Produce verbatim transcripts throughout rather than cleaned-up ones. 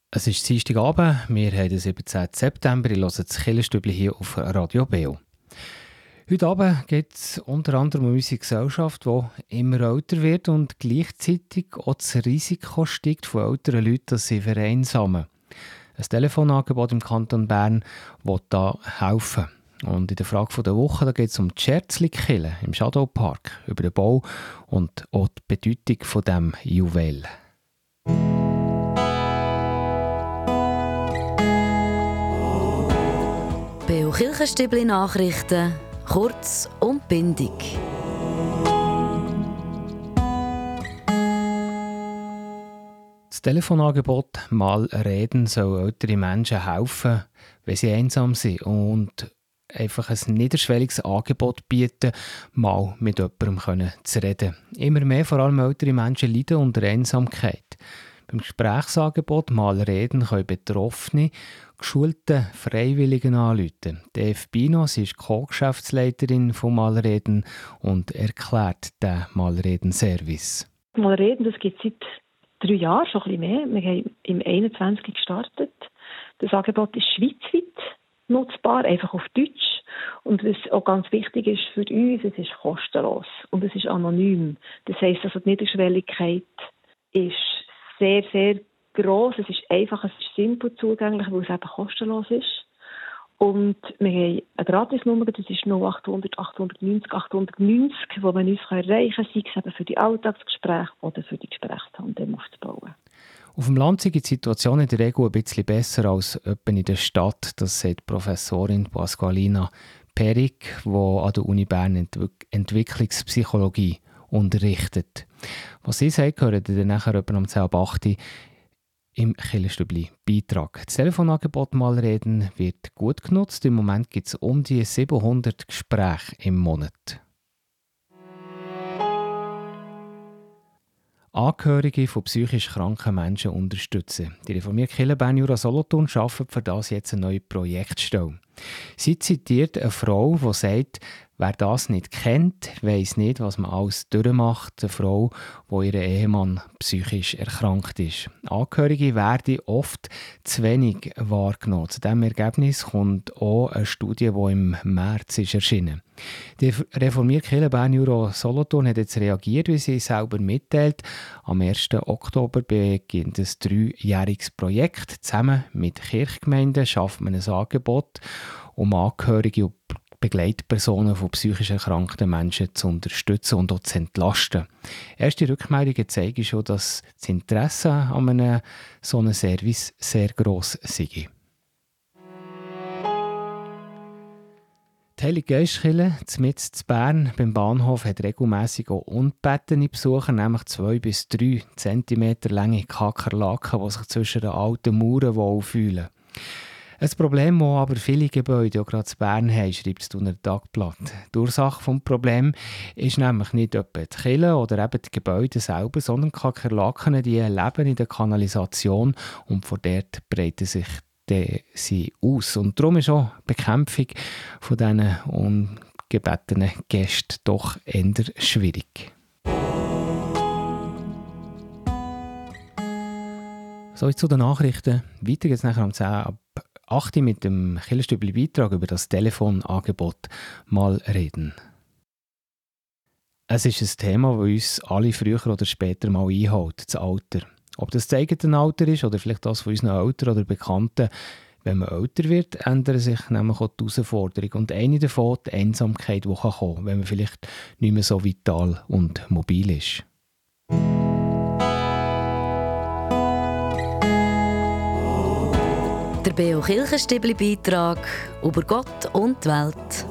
Es ist Dienstagabend, wir haben den siebzehnten September, ich höre das Kirchenstübli hier auf Radio Beo. Heute Abend geht es unter anderem um unsere Gesellschaft, die immer älter wird und gleichzeitig auch das Risiko steigt von älteren Leuten, dass sie vereinsamen. Ein Telefonangebot im Kanton Bern will da helfen. Und in der Frage der Woche geht es um die Scherzli-Kille im Shadowpark, über den Bau und auch die Bedeutung von diesem Juwel. Beo Kirchenstübli Nachrichten, kurz und bindig. Das Telefonangebot «Mal reden» soll ältere Menschen helfen, wenn sie einsam sind und einfach ein niederschwelliges Angebot bieten, mal mit jemandem zu reden. Immer mehr, vor allem ältere Menschen, leiden unter Einsamkeit. Beim Gesprächsangebot «Mal reden» können Betroffene geschulte Freiwilligen anrufen. Die F. Bino, sie ist Co-Geschäftsleiterin von «Mal reden» und erklärt den «Mal reden»-Service. «Mal reden», das gibt es seit drei Jahren, schon ein bisschen mehr. Wir haben im einundzwanzig gestartet. Das Angebot ist schweizweit nutzbar, einfach auf Deutsch. Und was auch ganz wichtig ist für uns, es ist kostenlos und es ist anonym. Das heisst, also die Niederschwelligkeit ist sehr, sehr gross. Es ist einfach, es ist simpel zugänglich, weil es eben kostenlos ist. Und wir haben eine Gratisnummer, das ist null acht hundert achthundertneunzig achthundertneunzig, wo man uns erreichen kann, sei es eben für die Alltagsgespräche oder für die Gesprächstandem aufzubauen. Auf dem Land ist die Situation in der Regel ein bisschen besser als etwa in der Stadt. Das sagt Professorin Pasqualina Perik, die an der Uni Bern Entwick- Entwicklungspsychologie unterrichtet. Was sie sagt, hören ihr dann nachher etwa um zehn Uhr acht im Kirchenstübli-Beitrag. Das Telefonangebot «Mal reden» wird gut genutzt. Im Moment gibt es um die siebenhundert Gespräche im Monat. Angehörige von psychisch kranken Menschen unterstützen. Die reformierte Kirche Bern Jura Solothurn arbeitet für das jetzt eine neue Projektstelle. Sie zitiert eine Frau, die sagt, wer das nicht kennt, weiss nicht, was man alles durchmacht. Eine Frau, wo ihr Ehemann psychisch erkrankt ist. Angehörige werden oft zu wenig wahrgenommen. Zu diesem Ergebnis kommt auch eine Studie, die im März ist erschienen. Die reformierte Kirche Bern Jura Solothurn hat jetzt reagiert, wie sie selber mitteilt. Am ersten Oktober beginnt ein dreijähriges Projekt. Zusammen mit Kirchgemeinden schafft man ein Angebot, um Angehörige und Begleitpersonen von psychisch erkrankten Menschen zu unterstützen und auch zu entlasten. Erste Rückmeldungen zeigen schon, dass das Interesse an einem solchen Service sehr gross sei. Die Heilige Geistkirche mitten in Bern beim Bahnhof hat regelmässig auch ungebetene Besucher, nämlich zwei bis drei Zentimeter lange Kakerlaken, die sich zwischen den alten Mauern wohlfühlen. Ein Problem, das aber viele Gebäude, auch gerade in Bern haben, schreibt das Thuner Tagblatt. Die Ursache des Problems ist nämlich nicht etwa die Kirche oder eben die Gebäude selber, sondern die Kakerlaken, die leben in der Kanalisation und von dort breiten sich sie aus. Und darum ist auch die Bekämpfung von diesen ungebetenen Gästen doch eher schwierig. So, jetzt zu den Nachrichten. Weiter geht es nachher um zehn ab acht mit dem Kirchenstübli-Beitrag über das Telefonangebot «Mal reden». Es ist ein Thema, das uns alle früher oder später mal einholt, das Alter. Ob das das eigene Alter ist oder vielleicht das von unseren Eltern oder Bekannten. Wenn man älter wird, ändern sich nämlich auch die Herausforderungen. Und eine davon die Einsamkeit, die kommen kann, wenn man vielleicht nicht mehr so vital und mobil ist. Der Beo Kirchenstübli-Beitrag über Gott und die Welt.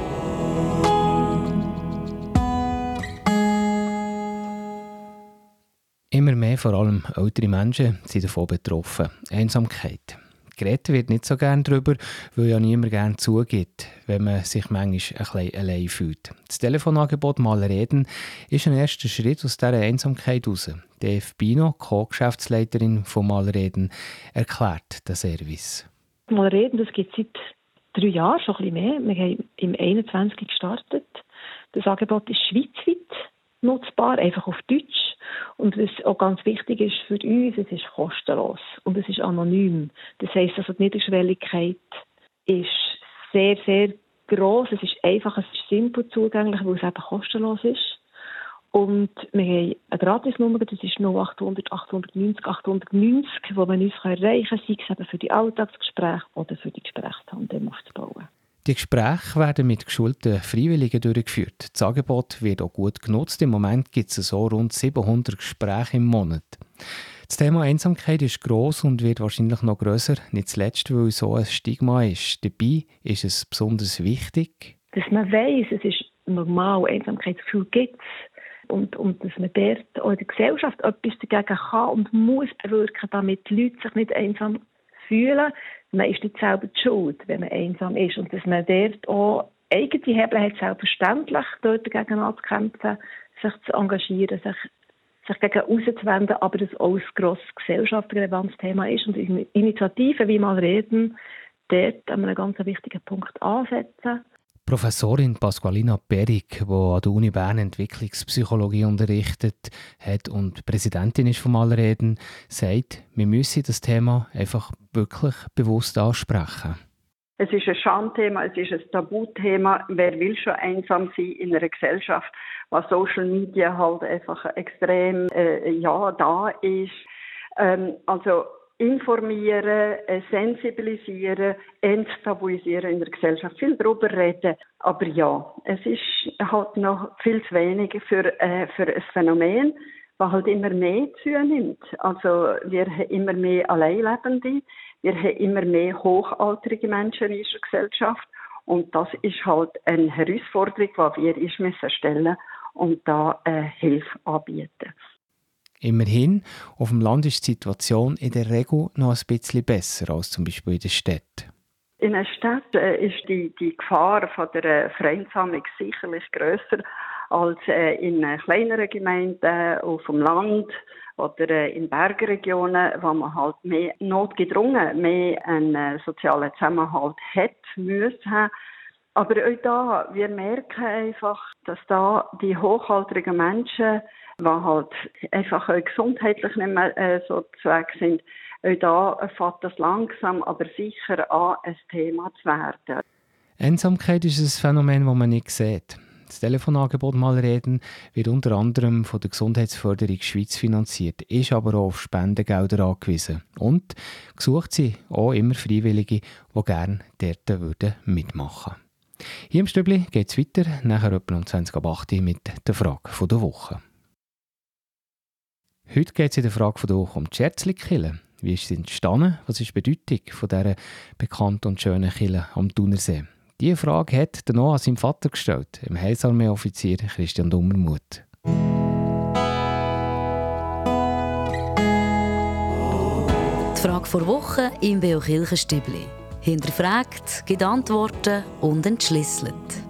Immer mehr, vor allem ältere Menschen, sind davon betroffen. Einsamkeit. Geredet wird nicht so gerne darüber, weil ja niemand gerne zugibt, wenn man sich manchmal ein bisschen allein fühlt. Das Telefonangebot «Mal reden» ist ein erster Schritt aus dieser Einsamkeit heraus. Die F. Bino, Co-Geschäftsleiterin von «Mal reden», erklärt den Service. «Mal reden», das gibt es seit drei Jahren, schon ein bisschen mehr. Wir haben im einundzwanzig gestartet. Das Angebot ist schweizweit nutzbar, einfach auf Deutsch. Und was auch ganz wichtig ist für uns, es ist kostenlos und es ist anonym. Das heisst, also die Niederschwelligkeit ist sehr, sehr gross. Es ist einfach, es ist simpel zugänglich, weil es eben kostenlos ist. Und wir haben eine Gratisnummer, das ist null acht hundert achthundertneunzig achthundertneunzig, wo man uns erreichen kann, sei es eben für die Alltagsgespräche oder für die Gesprächstandem aufzubauen. Die Gespräche werden mit geschulten Freiwilligen durchgeführt. Das Angebot wird auch gut genutzt. Im Moment gibt es so rund siebenhundert Gespräche im Monat. Das Thema Einsamkeit ist gross und wird wahrscheinlich noch grösser, nicht zuletzt, weil so ein Stigma ist. Dabei ist es besonders wichtig, dass man weiss, es ist normal, Einsamkeitsgefühl gibt es. Und, und dass man dort auch in der Gesellschaft etwas dagegen kann und muss bewirken, damit die Leute sich nicht einsam fühlen. Man ist nicht selber die Schuld, wenn man einsam ist. Und dass man dort auch eigene Hebel hat, selbstverständlich dort dagegen anzukämpfen, sich zu engagieren, sich, sich gegen auszuwenden, aber dass auch ein grosses gesellschaftsrelevantes Thema ist. Und Initiativen, wie mal reden, dort an einem ganz wichtigen Punkt ansetzen. Professorin Pasqualina Perig, die an der Uni Bern Entwicklungspsychologie unterrichtet hat und Präsidentin ist von Malreden, sagt, wir müssen das Thema einfach wirklich bewusst ansprechen. Es ist ein Schamthema, es ist ein Tabuthema. Wer will schon einsam sein in einer Gesellschaft, wo Social Media halt einfach extrem äh, ja, da ist. Ähm, also informieren, äh, sensibilisieren, enttabuisieren in der Gesellschaft, viel darüber reden. Aber ja, es ist halt noch viel zu wenig für, äh, für ein Phänomen, das halt immer mehr zunimmt. Also wir haben immer mehr Alleinlebende, wir haben immer mehr hochaltrige Menschen in unserer Gesellschaft und das ist halt eine Herausforderung, die wir uns müssen stellen und da äh, Hilfe anbieten. Immerhin, auf dem Land ist die Situation in der Regel noch ein bisschen besser als zum Beispiel in den Städten. In der Stadt äh, ist die, die Gefahr von der Vereinsamung sicherlich grösser als äh, in kleineren Gemeinden auf dem Land oder äh, in Bergregionen, wo man halt mehr notgedrungen mehr einen äh, sozialen Zusammenhalt hat müssen. Aber auch da, wir merken einfach, dass da die hochaltrigen Menschen, die halt einfach auch gesundheitlich nicht mehr äh, so zu Weg sind, auch da fängt das langsam, aber sicher an, ein Thema zu werden. Einsamkeit ist ein Phänomen, das man nicht sieht. Das Telefonangebot «Malreden» wird unter anderem von der Gesundheitsförderung Schweiz finanziert, ist aber auch auf Spendengelder angewiesen. Und gesucht sind auch immer Freiwillige, die gerne dort würden mitmachen würden. Hier im Stübli geht es weiter, nachher etwa um zwanzig ab acht Uhr mit der Frage der Woche. Heute geht es in der Frage der Woche um die Scherzli-Kille. Wie ist sie entstanden? Was ist die Bedeutung von dieser bekannten und schönen Kille am Thunersee? Diese Frage hat der Noah seinem Vater gestellt, dem Heilsarmee-Offizier Christian Dummermuth. Die Frage der Woche im Beo Kirchenstübli. Hinterfragt, gibt Antworten und entschlüsselt.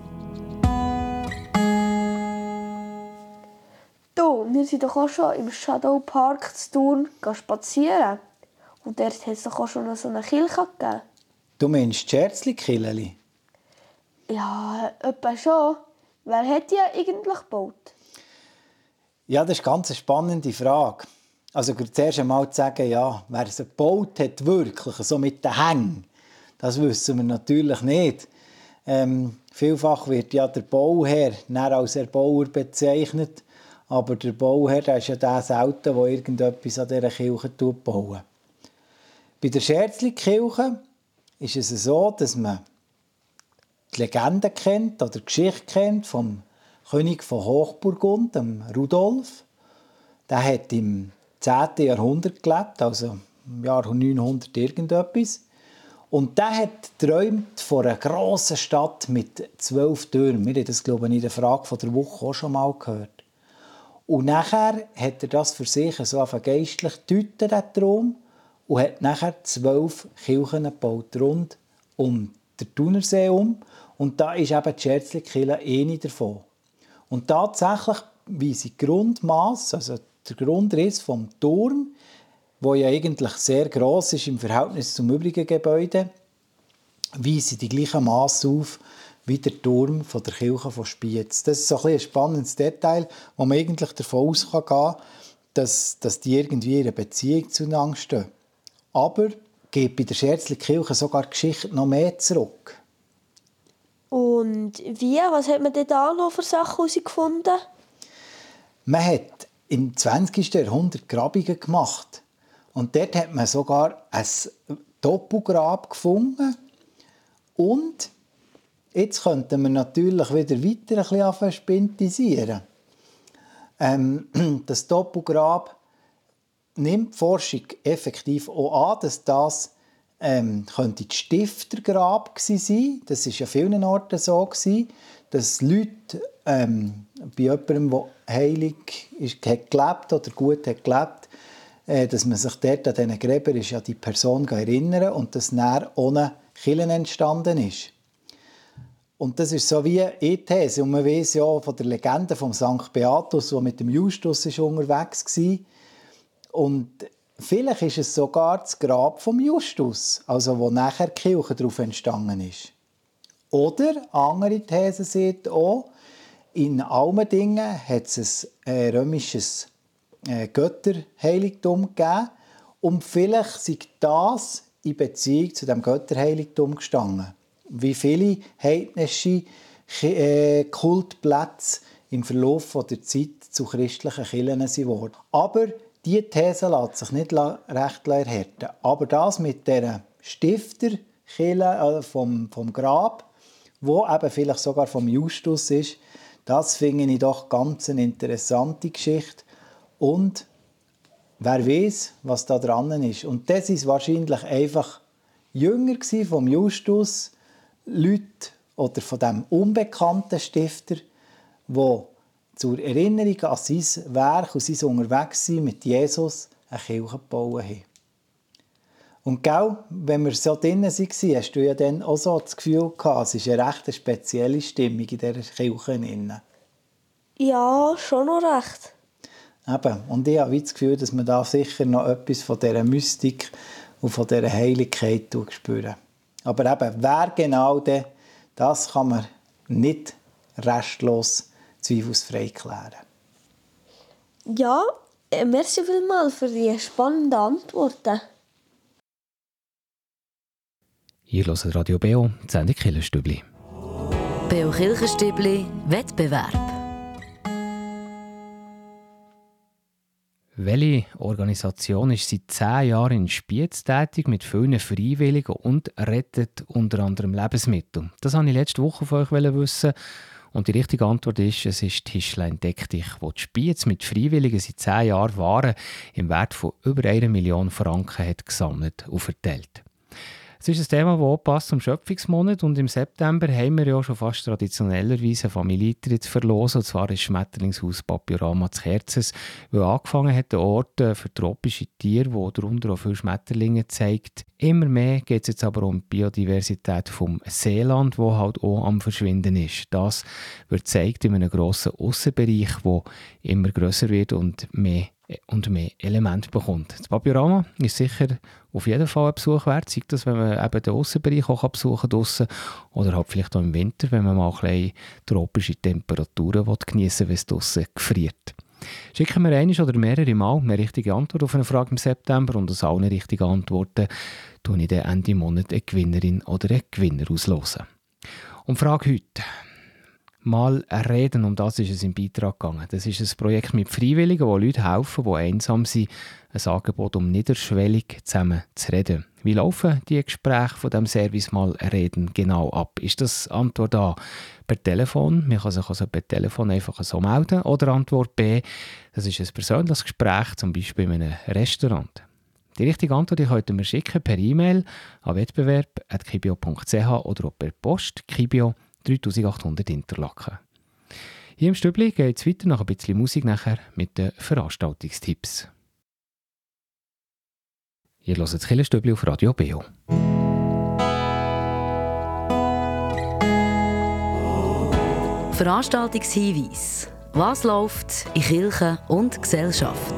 Du, wir sind doch auch schon im Shadow Park zu Thun spazieren. Und dort hat es doch auch schon so eine Kirche gegeben. Du meinst die Scherzli-Killeli? Ja, etwa schon. Wer hat die eigentlich gebaut? Ja, das ist eine ganz spannende Frage. Also zuerst einmal zu sagen, ja, wer sie gebaut hat, wirklich, so mit den Hängen, das wissen wir natürlich nicht. Ähm, vielfach wird ja der Bauherr als Erbauer bezeichnet, aber der Bauherr der ist ja der selten, der irgendetwas an dieser Kirche baut. Bei der Scherzli-Kirche ist es so, dass man die Legende kennt oder die Geschichte kennt vom König von Hochburgund, dem Rudolf. Der hat im zehnten Jahrhundert gelebt, also im Jahr neunhundert irgendetwas. Und der hat geträumt von einer grossen Stadt mit zwölf Türmen. Wir haben das, glaube ich, in der Frage der Woche auch schon mal gehört. Und nachher hat er das für sich so auf geistlich deuten, den Traum, und hat nachher zwölf Kirchen gebaut, rund um den Thunersee um. Und da ist eben die Scherzli-Kille eine davon. Und tatsächlich, wie sie Grundmaß, also der Grundriss vom Turm, der ja eigentlich sehr gross ist im Verhältnis zum übrigen Gebäude, weisen die gleichen Maß auf wie der Turm von der Kirche von Spiez. Das ist so ein, ein spannendes Detail, wo man eigentlich davon ausgehen kann, dass, dass die irgendwie in einer Beziehung zueinander stehen. Aber geht bei der Scherzli-Kirche sogar die Geschichte noch mehr zurück. Und wie? Was hat man denn da noch für Sachen herausgefunden? Man hat im zwanzigsten Jahrhundert Grabungen gemacht. Und dort hat man sogar ein Doppelgrab gefunden. Und jetzt könnten wir natürlich wieder weiter ein bisschen anfangen zu spintisieren. Ähm, das Doppelgrab nimmt die Forschung effektiv auch an, dass das ähm, könnte das Stiftergrab gewesen sein. Das war ja vielen Orten so gewesen, dass Leute ähm, bei jemandem, der heilig ist, hat gelebt oder gut hat gelebt, äh, dass man sich dort an diesen Gräbern ist, an die Person erinnern und dass dann ohne Kirche entstanden ist. Und das ist so wie eine These. Und man weiss ja von der Legende von Sankt Beatus, der mit dem Justus ist unterwegs war. Und vielleicht ist es sogar das Grab vom Justus, also wo nachher die Kirche darauf entstanden ist. Oder, andere These sieht auch, in Almendingen hat es ein äh, römisches äh, Götterheiligtum gegeben. Und vielleicht sei das in Beziehung zu dem Götterheiligtum gestanden. Wie viele heidnische äh, Kultplätze im Verlauf der Zeit zu christlichen Kirchen sind worden. Aber diese These lässt sich nicht recht erhärten. Aber das mit dieser Stifterkirche äh, vom, vom Grab, wo eben vielleicht sogar vom Justus ist, das finde ich doch ganz eine interessante Geschichte. Und wer weiß, was da dran ist. Und das ist wahrscheinlich einfach jünger gewesen vom Justus, Leute oder von dem unbekannten Stifter, die zur Erinnerung an sein Werk und sein Unterwegssein mit Jesus eine Kirche gebaut haben. Und gell, wenn wir so drinnen waren, hast du ja dann auch so das Gefühl gehabt, es ist eine recht spezielle Stimmung in dieser Kirche. Ja, schon noch recht. Eben. Und ich habe das Gefühl, dass man da sicher noch etwas von dieser Mystik und von dieser Heiligkeit spüren. Aber eben, wer genau denn, das kann man nicht restlos zweifelsfrei klären. Ja, äh, merci vielmals für die spannenden Antworten. Ihr hört Radio B O, die Sendung Kirchenstübli. B O Kirchenstübli Wettbewerb. Welche Organisation ist seit zehn Jahren in Spiez tätig mit vielen Freiwilligen und rettet unter anderem Lebensmittel? Das wollte ich letzte Woche von euch wissen. Und die richtige Antwort ist, es ist Tischlein Deck dich, wo die Spiez mit Freiwilligen seit zehn Jahren Waren im Wert von über eine Million Franken hat gesammelt und verteilt. Es ist ein Thema, das auch passt zum Schöpfungsmonat, und im September haben wir ja schon fast traditionellerweise eine Familie zu verlosen, und zwar ist das Schmetterlingshaus Papiorama zu Kerzes, weil angefangen hat, der Ort für tropische Tiere, wo darunter auch viele Schmetterlinge zeigt. Immer mehr geht es jetzt aber um die Biodiversität vom Seeland, wo halt auch am Verschwinden ist. Das wird gezeigt in einem grossen Aussenbereich, der immer grösser wird und mehr und mehr Elemente bekommt. Das Papiorama ist sicher auf jeden Fall ein Besuch wert, sei das, wenn man eben den Aussenbereich auch besuchen kann, oder halt vielleicht auch im Winter, wenn man mal ein bisschen tropische Temperaturen geniessen will, wenn es draussen gefriert. Schicken wir einmal oder mehrere Mal eine richtige Antwort auf eine Frage im September, und aus allen richtigen Antworten tue ich dann Ende Monat eine Gewinnerin oder einen Gewinner auslosen. Und Frage heute. Mal reden, um das ist es im Beitrag gegangen. Das ist ein Projekt mit Freiwilligen, wo Leute helfen, die einsam sind, ein Angebot, um niederschwellig zusammen zu reden. Wie laufen die Gespräche von dem Service Mal reden genau ab? Ist das Antwort A per Telefon? Man kann sich also per Telefon einfach so melden. Oder Antwort B, das ist ein persönliches Gespräch, zum Beispiel in einem Restaurant. Die richtige Antwort die könnt ihr mir schicken per E-Mail an wettbewerb at kibio punkt c h oder auch per Post Kibio dreitausendachthundert Interlaken. Hier im Stübli geht es weiter nach ein bisschen Musik nachher mit den Veranstaltungstipps. Ihr hört das Kirchenstübli auf Radio B O. Veranstaltungshinweis. Was läuft in Kirche und Gesellschaft?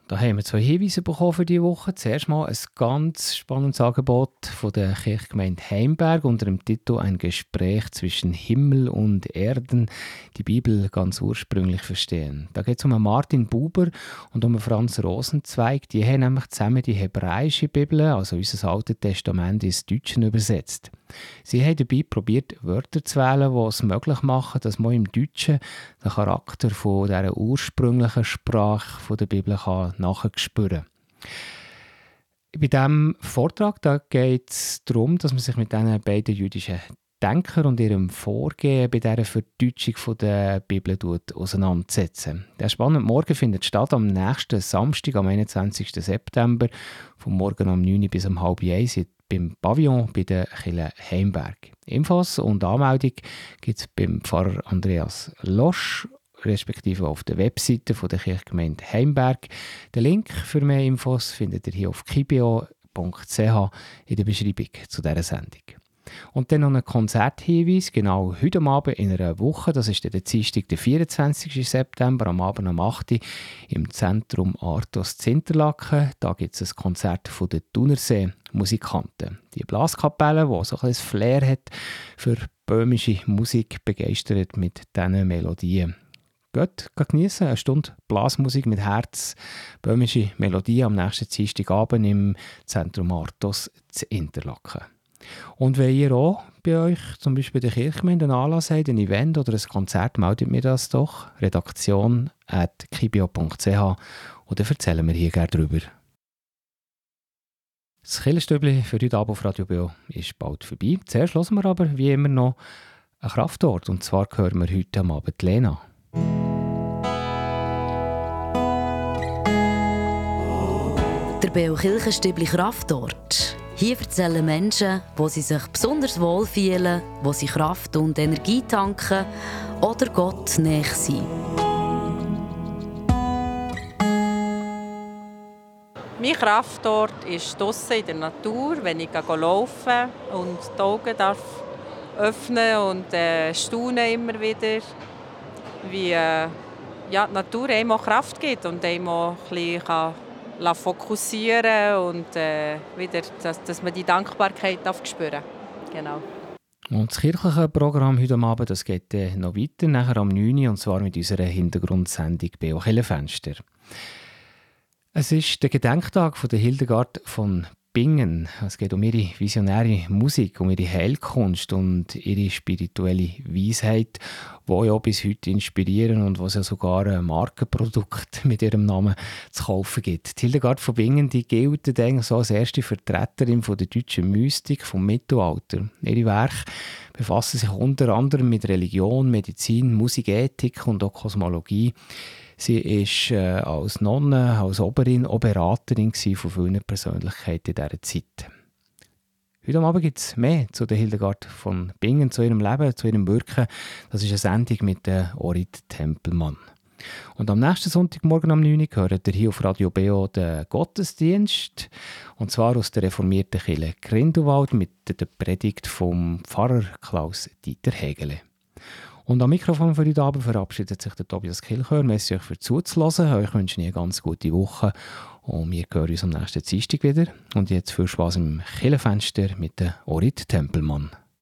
Da haben wir zwei Hinweise bekommen für diese Woche. Zuerst mal ein ganz spannendes Angebot von der Kirchgemeinde Heimberg unter dem Titel «Ein Gespräch zwischen Himmel und Erden. Die Bibel ganz ursprünglich verstehen». Da geht es um Martin Buber und um Franz Rosenzweig. Die haben nämlich zusammen die hebräische Bibel, also unser Altes Testament, ins Deutsche übersetzt. Sie haben dabei probiert, Wörter zu wählen, die es möglich machen, dass man im Deutschen den Charakter von dieser ursprünglichen Sprache von der Bibel kann nachspüren. Bei diesem Vortrag da geht es darum, dass man sich mit diesen beiden jüdischen Denkern und ihrem Vorgehen bei dieser Verdeutschung von der Bibel auseinandersetzt. Der spannende Morgen findet statt am nächsten Samstag, am einundzwanzigsten September, vom Morgen um neun Uhr bis um halb eins beim Pavillon bei der Kirche Heimberg. Infos und Anmeldung gibt es beim Pfarrer Andreas Losch, respektive auf der Webseite von der Kirchgemeinde Heimberg. Den Link für mehr Infos findet ihr hier auf kibio punkt c h in der Beschreibung zu dieser Sendung. Und dann noch ein Konzerthinweis, genau heute Abend in einer Woche, das ist der Dienstag, der vierundzwanzigsten September, am Abend um acht Uhr im Zentrum Artos Interlaken. Da gibt es ein Konzert von den Thunersee Musikanten. Die Blaskapelle, die so ein bisschen Flair hat für böhmische Musik, begeistert mit diesen Melodien. Geht, geht geniessen, eine Stunde Blasmusik mit Herz, böhmische Melodien am nächsten Dienstagabend im Zentrum Artos zu Interlaken. Und wenn ihr auch bei euch, zum Beispiel der Kirchgemeinde, einen Anlass habt, ein Event oder ein Konzert, meldet mir das doch. redaktion at kibio punkt c h und dann erzählen wir hier gerne drüber. Das Kirchenstübli für heute Abend auf Radio Bio ist bald vorbei. Zuerst hören wir aber, wie immer, noch einen Kraftort. Und zwar hören wir heute am Abend Lena. Der Beo Kirchenstübli Kraftort. Hier erzählen Menschen, wo sie sich besonders wohl fühlen, wo sie Kraft und Energie tanken oder Gott näher sind. Mein Kraftort ist draussen in der Natur, wenn ich laufen und die Augen darf öffnen und äh, staune immer wieder, wie äh, ja, die Natur einem auch Kraft gibt und einem auch ein bisschen kann fokussieren und äh, wieder, dass, dass man die Dankbarkeit spüren darf. Genau. Und das kirchliche Programm heute Abend, das geht äh, noch weiter, nachher am neun Uhr, und zwar mit unserer Hintergrundsendung «Beo Kirchenfenster». Es ist der Gedenktag von der Hildegard von Bingen. Es geht um ihre visionäre Musik, um ihre Heilkunst und ihre spirituelle Weisheit, die ja bis heute inspirieren und was ja sogar ein Markenprodukt mit ihrem Namen zu kaufen gibt. Die Hildegard von Bingen, die gilt eigentlich so als erste Vertreterin von der deutschen Mystik vom Mittelalter. Ihre Werke befassen sich unter anderem mit Religion, Medizin, Musik, Ethik und auch Kosmologie. Sie war äh, als Nonne, als Oberin, auch Beraterin von vielen Persönlichkeiten in dieser Zeit. Heute Abend gibt es mehr zu der Hildegard von Bingen, zu ihrem Leben, zu ihrem Wirken. Das ist eine Sendung mit der Orit Tempelmann. Und am nächsten Sonntagmorgen um neun Uhr hört ihr hier auf Radio Beo den Gottesdienst. Und zwar aus der reformierten Kirche Grindelwald mit der Predigt vom Pfarrer Klaus-Dieter Hegele. Und am Mikrofon für heute Abend verabschiedet sich der Tobias Kilchör. Merci euch für zuzuhören. Euch wünsche ich eine ganz gute Woche. Und wir hören uns am nächsten Dienstag wieder. Und jetzt viel Spaß im Kirchenfenster mit der Orit Tempelmann.